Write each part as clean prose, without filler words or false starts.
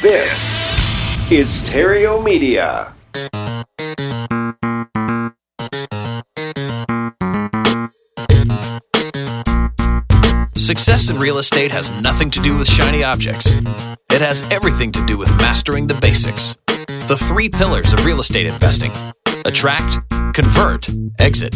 This is Terrio Media. Success in real estate has nothing to do with shiny objects. It has everything to do with mastering the basics. The 3 pillars of real estate investing: attract, convert, exit.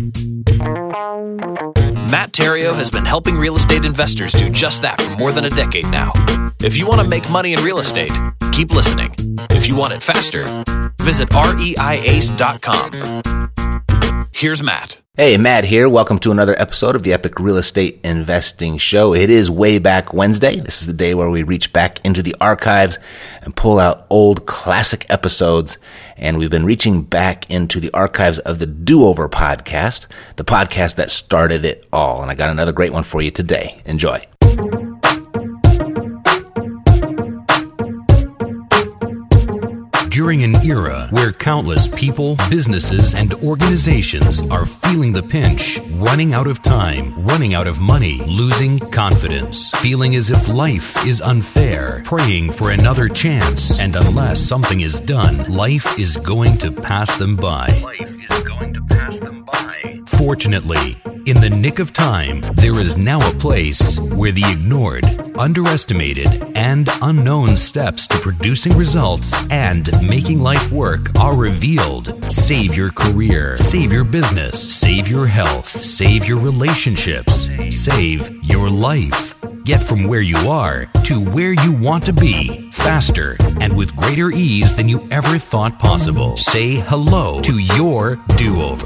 Matt Terrio has been helping real estate investors do just that for more than a decade now. If you want to make money in real estate, keep listening. If you want it faster, visit reiace.com. Here's Matt. Hey, Matt here. Welcome to another episode of the Epic Real Estate Investing Show. It is Way Back Wednesday. This is the day where we reach back into the archives and pull out old classic episodes. And we've been reaching back into the archives of the Do-Over podcast, the podcast that started it all. And I got another great one for you today. Enjoy. During an era where countless people, businesses, and organizations are feeling the pinch, running out of time, running out of money, losing confidence, feeling as if life is unfair, praying for another chance, and unless something is done, life is going to pass them by. Fortunately, in the nick of time, there is now a place where the ignored, underestimated, and unknown steps to producing results and making life work are revealed. Save your career, save your business, save your health, save your relationships, save your life. Get from where you are to where you want to be faster and with greater ease than you ever thought possible. Say hello to your do-over.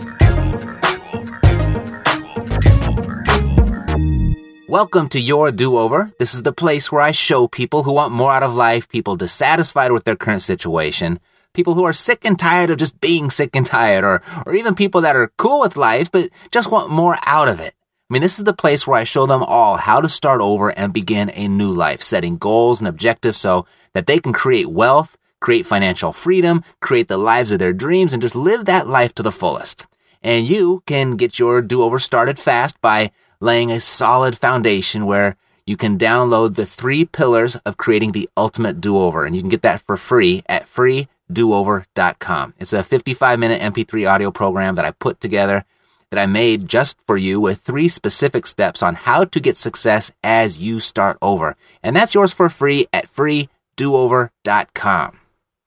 Welcome to Your Do-Over. This is the place where I show people who want more out of life, people dissatisfied with their current situation, people who are sick and tired of just being sick and tired, or even people that are cool with life but just want more out of it. I mean, this is the place where I show them all how to start over and begin a new life, setting goals and objectives so that they can create wealth, create financial freedom, create the lives of their dreams, and just live that life to the fullest. And you can get your do-over started fast by laying a solid foundation where you can download the 3 pillars of creating the ultimate do-over. And you can get that for free at freedoover.com. It's a 55-minute MP3 audio program that I put together that I made just for you with 3 specific steps on how to get success as you start over. And that's yours for free at freedoover.com.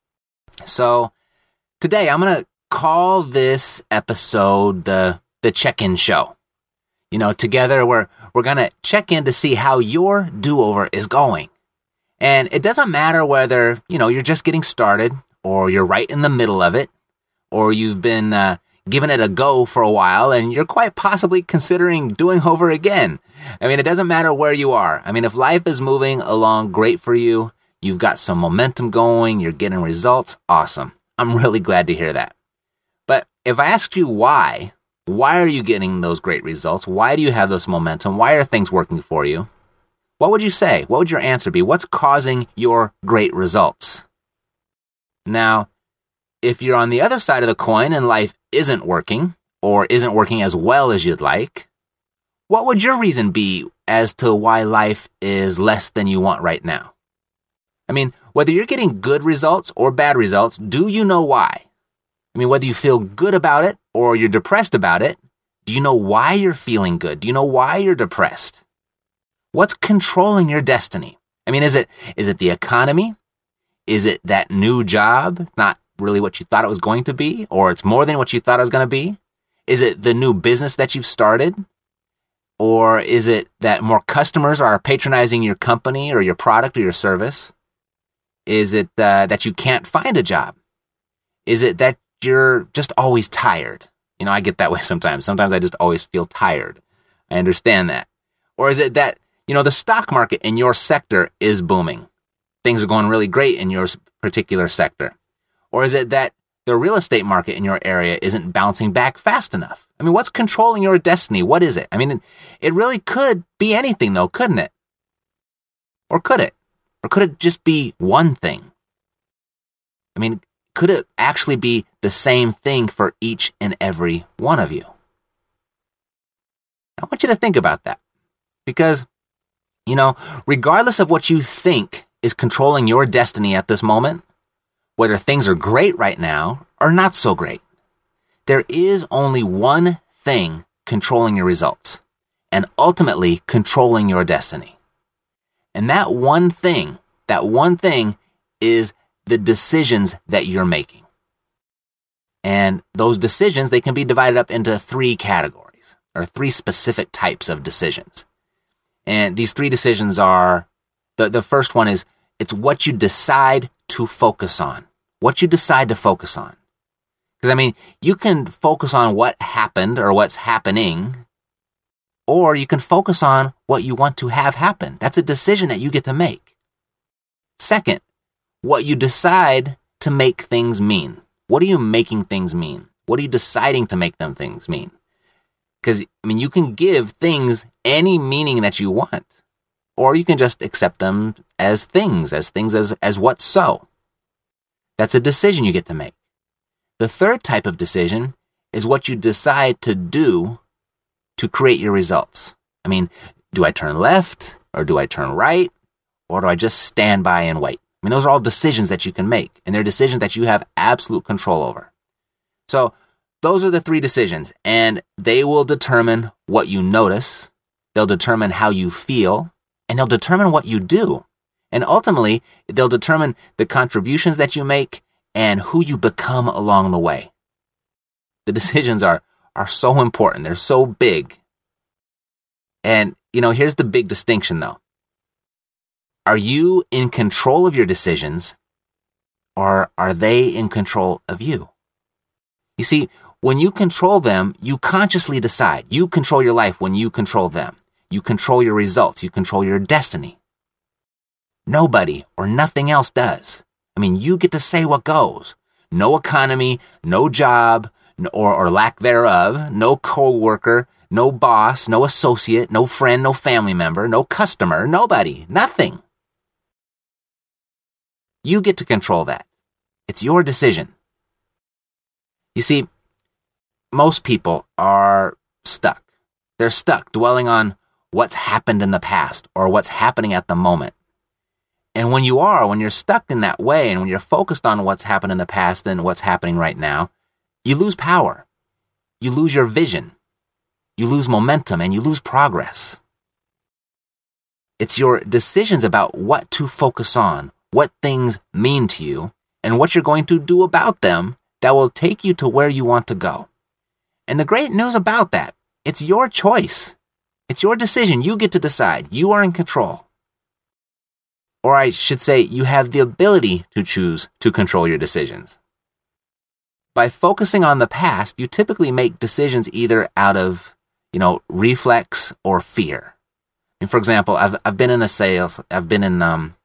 So today I'm going to call this episode the check-in show. You know, together we're going to check in to see how your do-over is going. And it doesn't matter whether, you're just getting started or you're right in the middle of it or you've been giving it a go for a while and you're quite possibly considering doing over again. I mean, it doesn't matter where you are. I mean, if life is moving along great for you, you've got some momentum going, you're getting results, awesome. I'm really glad to hear that. But if I asked you why are you getting those great results? Why do you have this momentum? Why are things working for you? What would you say? What would your answer be? What's causing your great results? Now, if you're on the other side of the coin and life isn't working or isn't working as well as you'd like, what would your reason be as to why life is less than you want right now? I mean, whether you're getting good results or bad results, do you know why? I mean, whether you feel good about it or you're depressed about it, do you know why you're feeling good? Do you know why you're depressed? What's controlling your destiny? I mean, is it the economy? Is it that new job, not really what you thought it was going to be, or it's more than what you thought it was going to be? Is it the new business that you've started? Or is it that more customers are patronizing your company or your product or your service? Is it that you can't find a job? Is it that you're just always tired? I get that way sometimes. Sometimes I just always feel tired. I understand that. Or is it that, the stock market in your sector is booming? Things are going really great in your particular sector. Or is it that the real estate market in your area isn't bouncing back fast enough? I mean, what's controlling your destiny? What is it? I mean, it really could be anything though, couldn't it? Or could it? Or could it just be one thing? I mean, could it actually be the same thing for each and every one of you? I want you to think about that because, regardless of what you think is controlling your destiny at this moment, whether things are great right now or not so great. There is only one thing controlling your results and ultimately controlling your destiny. And that one thing is the decisions that you're making. And those decisions, they can be divided up into 3 categories or 3 specific types of decisions. And these 3 decisions are, the first one is, it's what you decide to focus on. What you decide to focus on. Because, I mean, you can focus on what happened or what's happening, or you can focus on what you want to have happen. That's a decision that you get to make. Second, what you decide to make things mean. What are you making things mean? What are you deciding to make them things mean? Because, I mean, you can give things any meaning that you want, or you can just accept them as things as what's so. That's a decision you get to make. The third type of decision is what you decide to do to create your results. I mean, do I turn left or do I turn right, or do I just stand by and wait? I mean, those are all decisions that you can make, and they're decisions that you have absolute control over. So those are the 3 decisions, and they will determine what you notice, they'll determine how you feel, and they'll determine what you do. And ultimately, they'll determine the contributions that you make and who you become along the way. The decisions are so important. They're so big. And, here's the big distinction, though. Are you in control of your decisions, or are they in control of you? You see, when you control them, you consciously decide. You control your life when you control them. You control your results. You control your destiny. Nobody or nothing else does. I mean, you get to say what goes. No economy, no job, or lack thereof, no co-worker, no boss, no associate, no friend, no family member, no customer, nobody, nothing. You get to control that. It's your decision. You see, most people are stuck. They're stuck dwelling on what's happened in the past or what's happening at the moment. And when you're stuck in that way, and when you're focused on what's happened in the past and what's happening right now, you lose power. You lose your vision. You lose momentum, and you lose progress. It's your decisions about what to focus on, what things mean to you, and what you're going to do about them that will take you to where you want to go. And the great news about that, it's your choice. It's your decision. You get to decide. You are in control. Or I should say, you have the ability to choose to control your decisions. By focusing on the past, you typically make decisions either out of, reflex or fear. And for example, I've been in sales and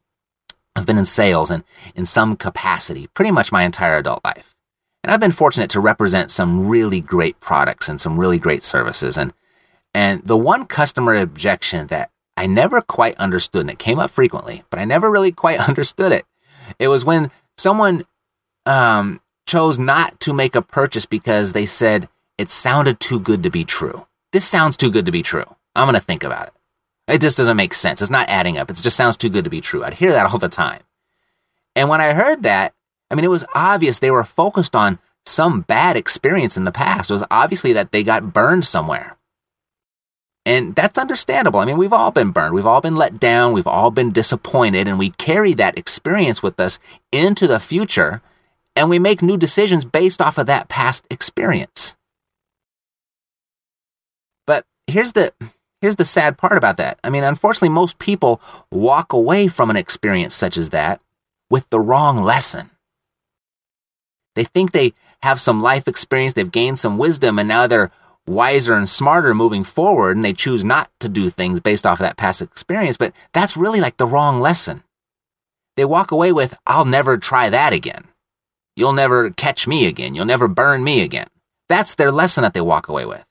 in some capacity pretty much my entire adult life. And I've been fortunate to represent some really great products and some really great services. And the one customer objection that I never quite understood, and it came up frequently, but I never really quite understood it. It was when someone chose not to make a purchase because they said it sounded too good to be true. This sounds too good to be true. I'm going to think about it. It just doesn't make sense. It's not adding up. It just sounds too good to be true. I'd hear that all the time. And when I heard that, it was obvious they were focused on some bad experience in the past. It was obviously that they got burned somewhere. And that's understandable. We've all been burned. We've all been let down. We've all been disappointed. And we carry that experience with us into the future. And we make new decisions based off of that past experience. But here's the sad part about that. Unfortunately, most people walk away from an experience such as that with the wrong lesson. They think they have some life experience. They've gained some wisdom, and now they're wiser and smarter moving forward, and they choose not to do things based off of that past experience, but that's really like the wrong lesson. They walk away with, I'll never try that again. You'll never catch me again. You'll never burn me again. That's their lesson that they walk away with.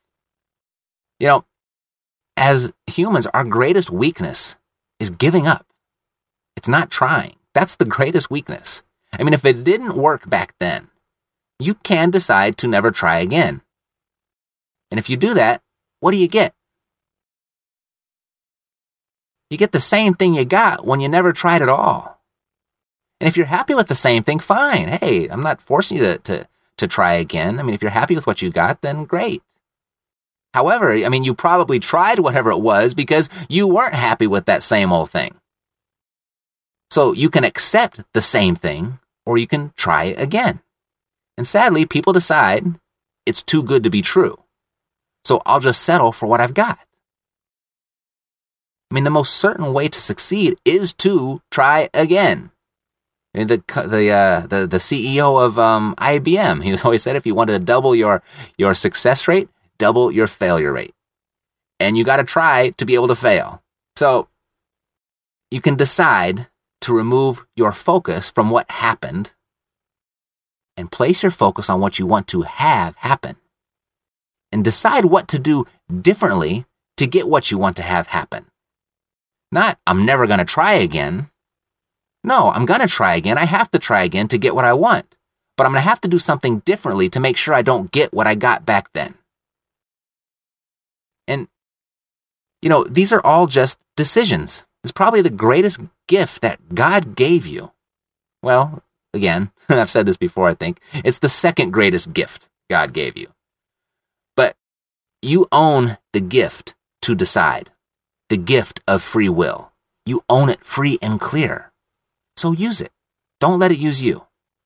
As humans, our greatest weakness is giving up. It's not trying. That's the greatest weakness. If it didn't work back then, you can decide to never try again. And if you do that, what do you get? You get the same thing you got when you never tried at all. And if you're happy with the same thing, fine. Hey, I'm not forcing you to try again. I mean, if you're happy with what you got, then great. However, I mean, you probably tried whatever it was because you weren't happy with that same old thing. So you can accept the same thing, or you can try again. And sadly, people decide it's too good to be true. So I'll just settle for what I've got. I mean, the most certain way to succeed is to try again. I mean, the CEO of IBM, he always said, if you wanted to double your success rate, double your failure rate. And you got to try to be able to fail. So you can decide to remove your focus from what happened and place your focus on what you want to have happen. And decide what to do differently to get what you want to have happen. Not, I'm never going to try again. No, I'm going to try again. I have to try again to get what I want. But I'm going to have to do something differently to make sure I don't get what I got back then. And, these are all just decisions. It's probably the greatest gift that God gave you. Well, again, I've said this before, I think. It's the second greatest gift God gave you. But you own the gift to decide. The gift of free will. You own it free and clear. So use it. Don't let it use you.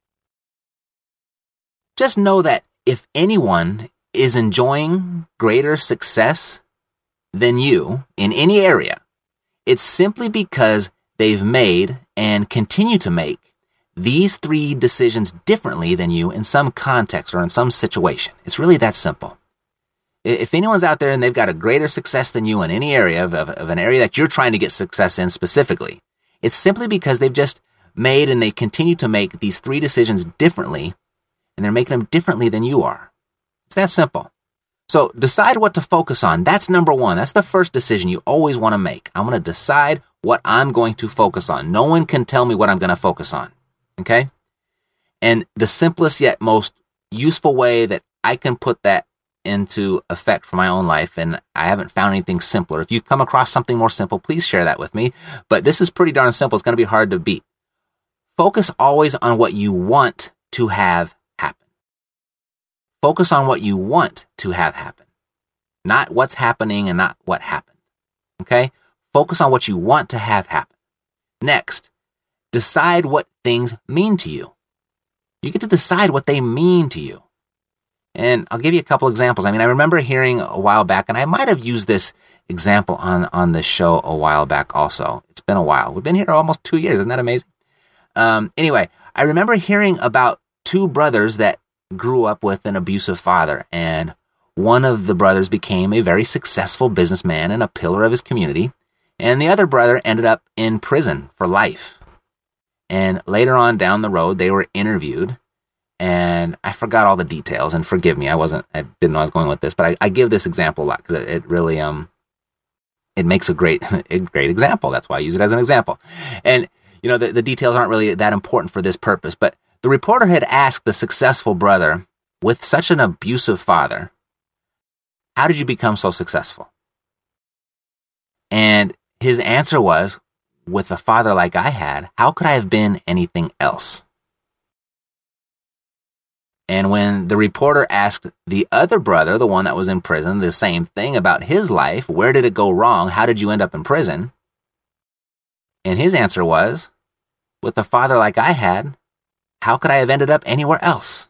Just know that if anyone is enjoying greater success than you in any area, it's simply because they've made and continue to make these 3 decisions differently than you in some context or in some situation. It's really that simple. If anyone's out there and they've got a greater success than you in any area of an area that you're trying to get success in specifically, it's simply because they've just made and they continue to make these 3 decisions differently, and they're making them differently than you are. It's that simple. So decide what to focus on. That's number 1. That's the first decision you always want to make. I'm going to decide what I'm going to focus on. No one can tell me what I'm going to focus on. Okay? And the simplest yet most useful way that I can put that into effect for my own life, and I haven't found anything simpler. If you come across something more simple, please share that with me. But this is pretty darn simple. It's going to be hard to beat. Focus always on what you want to have happen. Focus on what you want to have happen. Not what's happening and not what happened. Okay? Focus on what you want to have happen. Next, decide what things mean to you. You get to decide what they mean to you. And I'll give you a couple examples. I mean, I remember hearing a while back, and I might have used this example on this show a while back also. It's been a while. We've been here almost 2 years. Isn't that amazing? Anyway, I remember hearing about 2 brothers that grew up with an abusive father, and one of the brothers became a very successful businessman and a pillar of his community, and the other brother ended up in prison for life. And later on down the road, they were interviewed, and I forgot all the details, and forgive me, I didn't know I was going with this, but I give this example a lot because it really, it makes a great example. That's why I use it as an example. And, the details aren't really that important for this purpose, but the reporter had asked the successful brother, with such an abusive father, how did you become so successful? And his answer was, with a father like I had, how could I have been anything else? And when the reporter asked the other brother, the one that was in prison, the same thing about his life, where did it go wrong? How did you end up in prison? And his answer was, with a father like I had, how could I have ended up anywhere else?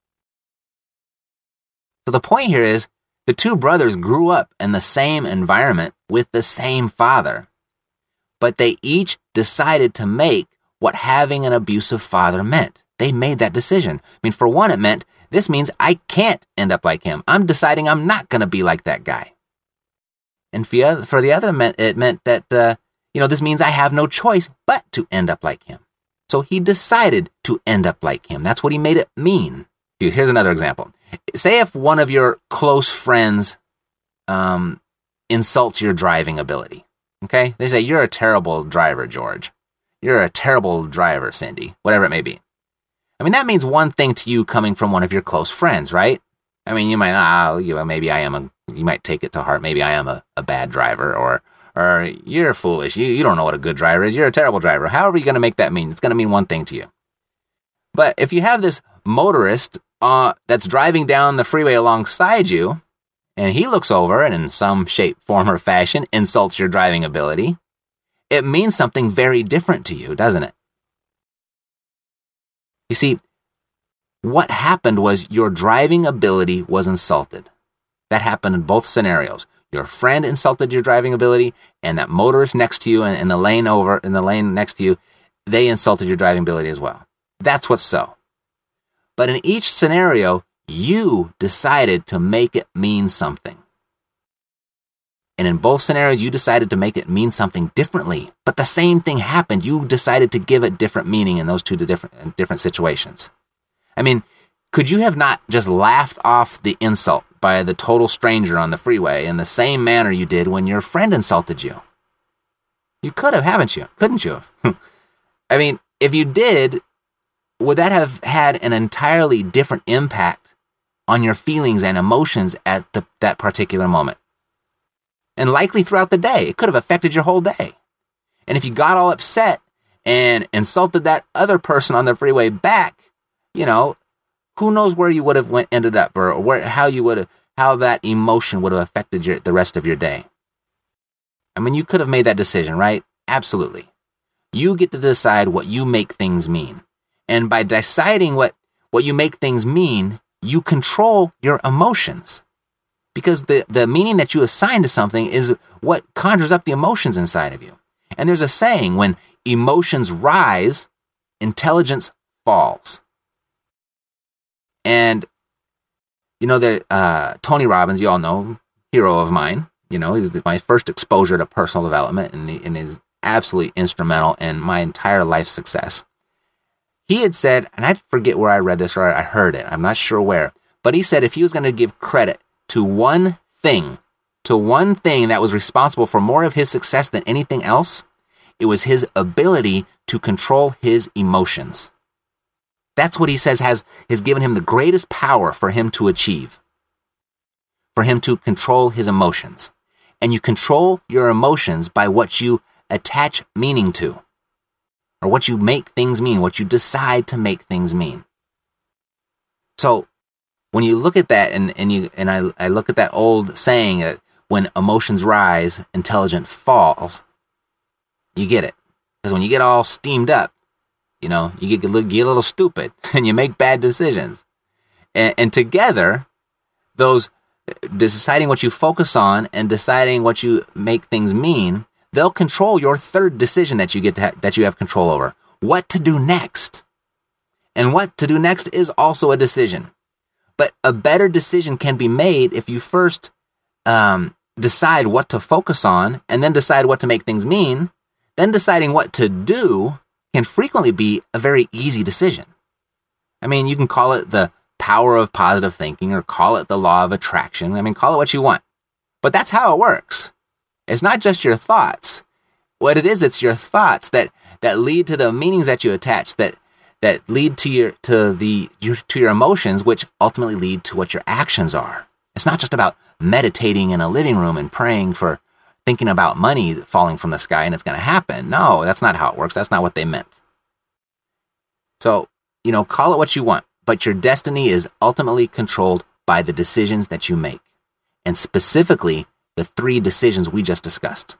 So the point here is, the 2 brothers grew up in the same environment with the same father, but they each decided to make what having an abusive father meant. They made that decision. I mean, for one, it meant, this means I can't end up like him. I'm deciding I'm not going to be like that guy. And for the other, it meant that, this means I have no choice but to end up like him. So he decided to end up like him. That's what he made it mean. Here's another example. Say if one of your close friends insults your driving ability. Okay? They say, you're a terrible driver, George. You're a terrible driver, Cindy. Whatever it may be. I mean, that means one thing to you coming from one of your close friends, right? I mean, you might, you might take it to heart. Maybe I am a bad driver or or you're foolish. You don't know what a good driver is. You're a terrible driver. However you're going to make that mean, it's going to mean one thing to you. But if you have this motorist that's driving down the freeway alongside you, and he looks over and in some shape, form, or fashion insults your driving ability, it means something very different to you, doesn't it? You see, what happened was your driving ability was insulted. That happened in both scenarios. Your friend insulted your driving ability, and that motorist next to you and in the lane next to you, they insulted your driving ability as well. That's what's so. But in each scenario, you decided to make it mean something. And in both scenarios, you decided to make it mean something differently. But the same thing happened. You decided to give it different meaning in those two different situations. I mean, could you have not just laughed off the insult by the total stranger on the freeway in the same manner you did when your friend insulted you? You could have, haven't you? Couldn't you have? I mean, if you did, would that have had an entirely different impact on your feelings and emotions at that particular moment? And likely throughout the day. It could have affected your whole day. And if you got all upset and insulted that other person on the freeway back, who knows where you would have ended up, or how that emotion would have affected the rest of your day. I mean, you could have made that decision, right? Absolutely. You get to decide what you make things mean. And by deciding what you make things mean, you control your emotions. Because the meaning that you assign to something is what conjures up the emotions inside of you. And there's a saying, when emotions rise, intelligence falls. And, Tony Robbins, you all know, hero of mine, he's my first exposure to personal development and is absolutely instrumental in my entire life success. He had said, and I forget where I read this or I heard it, I'm not sure where, but he said if he was going to give credit to one thing that was responsible for more of his success than anything else, it was his ability to control his emotions. That's what he says has given him the greatest power for him to achieve, for him to control his emotions. And you control your emotions by what you attach meaning to, or what you make things mean, what you decide to make things mean. So when you look at that, I look at that old saying that when emotions rise, intelligence falls, you get it. Because when you get all steamed up, you get a little stupid and you make bad decisions. And together, those deciding what you focus on and deciding what you make things mean, they'll control your third decision that you have control over. What to do next. And what to do next is also a decision. But a better decision can be made if you first decide what to focus on and then decide what to make things mean. Then deciding what to do can frequently be a very easy decision. I mean, you can call it the power of positive thinking or call it the law of attraction. I mean, call it what you want. But that's how it works. It's not just your thoughts. What it is, it's your thoughts that lead to the meanings that you attach, that lead to your emotions, which ultimately lead to what your actions are. It's not just about meditating in a living room and praying for thinking about money falling from the sky and it's going to happen. No, that's not how it works. That's not what they meant. So, call it what you want, but your destiny is ultimately controlled by the decisions that you make, and specifically the 3 decisions we just discussed.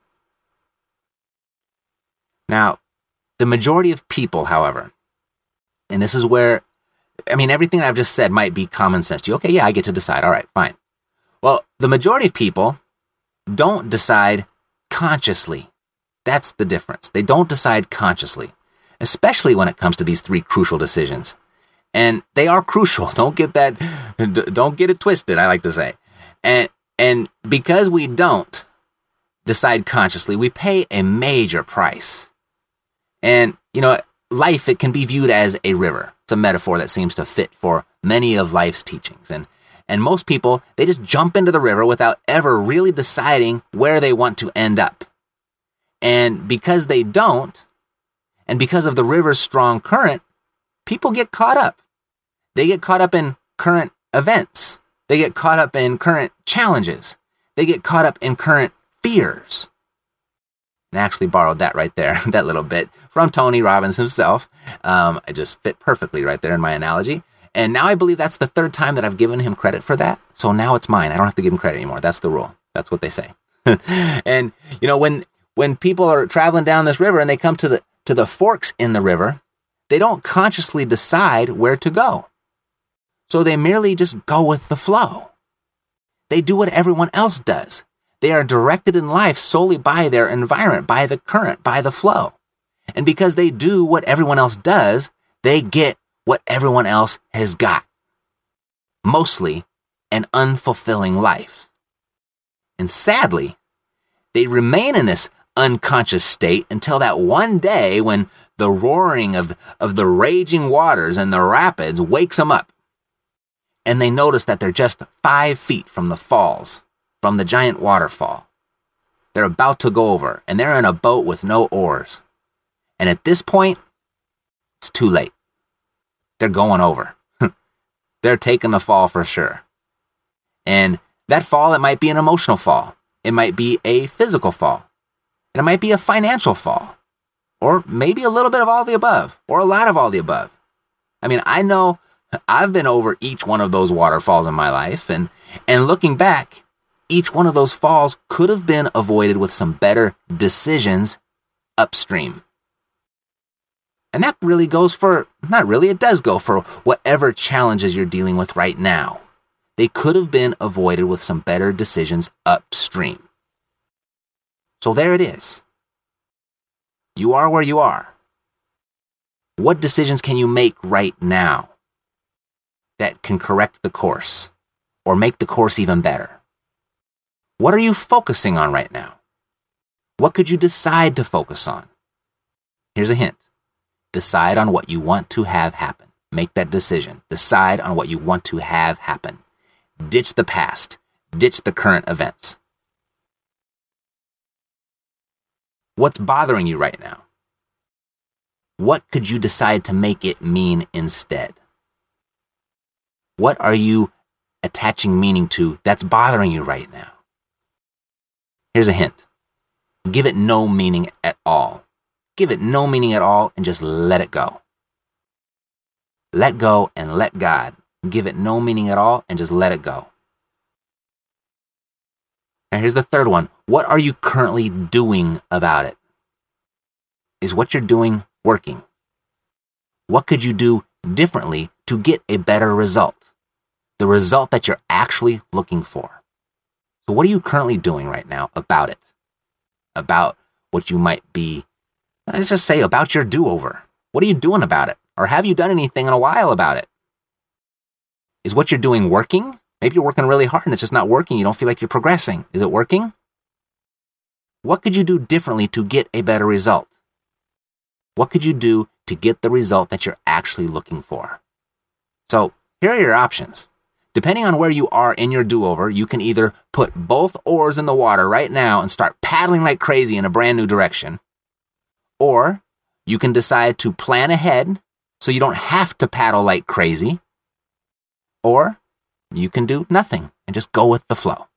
Now, the majority of people, however, and this is where, everything I've just said might be common sense to you. Okay, yeah, I get to decide. All right, fine. Well, the majority of people don't decide consciously. That's the difference. They don't decide consciously, especially when it comes to these 3 crucial decisions. And they are crucial. Don't get it twisted, I like to say. And because we don't decide consciously, we pay a major price. And, life, it can be viewed as a river. It's a metaphor that seems to fit for many of life's teachings. And most people, they just jump into the river without ever really deciding where they want to end up. And because they don't, and because of the river's strong current, people get caught up. They get caught up in current events. They get caught up in current challenges. They get caught up in current fears. And I actually borrowed that right there, that little bit, from Tony Robbins himself. It just fit perfectly right there in my analogy. And now I believe that's the third time that I've given him credit for that. So now it's mine. I don't have to give him credit anymore. That's the rule. That's what they say. And, when people are traveling down this river and they come to the forks in the river, they don't consciously decide where to go. So they merely just go with the flow. They do what everyone else does. They are directed in life solely by their environment, by the current, by the flow. And because they do what everyone else does, they get what everyone else has got. Mostly an unfulfilling life. And sadly, they remain in this unconscious state until that one day when the roaring of the raging waters and the rapids wakes them up. And they notice that they're just 5 feet from the falls, from the giant waterfall. They're about to go over, and they're in a boat with no oars. And at this point, it's too late. They're going over. They're taking the fall for sure. And that fall, it might be an emotional fall. It might be a physical fall. And it might be a financial fall. Or maybe a little bit of all the above. Or a lot of all the above. I mean, I know I've been over each one of those waterfalls in my life. And looking back, each one of those falls could have been avoided with some better decisions upstream. And that really goes for, not really, it does go for whatever challenges you're dealing with right now. They could have been avoided with some better decisions upstream. So there it is. You are where you are. What decisions can you make right now that can correct the course or make the course even better? What are you focusing on right now? What could you decide to focus on? Here's a hint. Decide on what you want to have happen. Make that decision. Decide on what you want to have happen. Ditch the past. Ditch the current events. What's bothering you right now? What could you decide to make it mean instead? What are you attaching meaning to that's bothering you right now? Here's a hint. Give it no meaning at all. Give it no meaning at all and just let it go. Let go and let God. Give it no meaning at all and just let it go. And here's the third one. What are you currently doing about it? Is what you're doing working? What could you do differently to get a better result? The result that you're actually looking for. So what are you currently doing right now about it? About what you might be, let's just say, about your do-over. What are you doing about it? Or have you done anything in a while about it? Is what you're doing working? Maybe you're working really hard and it's just not working. You don't feel like you're progressing. Is it working? What could you do differently to get a better result? What could you do to get the result that you're actually looking for? So here are your options. Depending on where you are in your do-over, you can either put both oars in the water right now and start paddling like crazy in a brand new direction. Or you can decide to plan ahead so you don't have to paddle like crazy. Or you can do nothing and just go with the flow.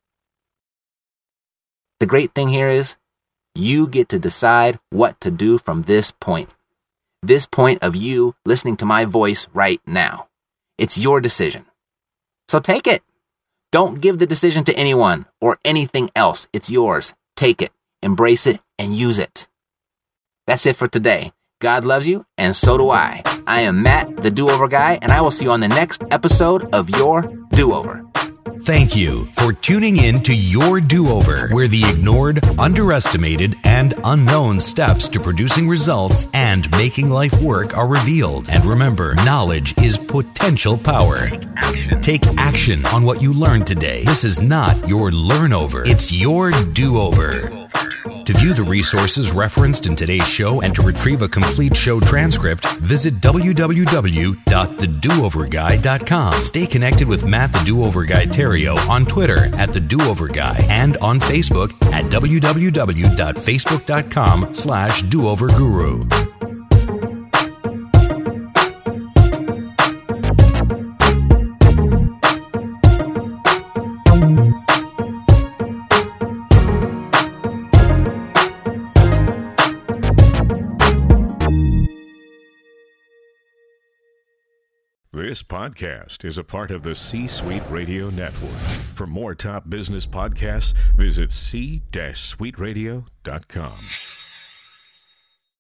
The great thing here is you get to decide what to do from this point. This point of you listening to my voice right now. It's your decision. So take it. Don't give the decision to anyone or anything else. It's yours. Take it, embrace it, and use it. That's it for today. God loves you, and so do I. I am Matt, the Do-Over Guy, and I will see you on the next episode of Your Do-Over. Thank you for tuning in to Your Do-Over, where the ignored, underestimated, and unknown steps to producing results and making life work are revealed. And remember, knowledge is potential power. Take action on what you learned today. This is not your learn-over. It's your do-over. To view the resources referenced in today's show and to retrieve a complete show transcript, visit www.thedooverguy.com. Stay connected with Matt the Do-Over Guy Terrio on Twitter at The Do-Over Guy and on Facebook at www.facebook.com/dooverguru. This podcast is a part of the C-Suite Radio Network. For more top business podcasts, visit c-suiteradio.com.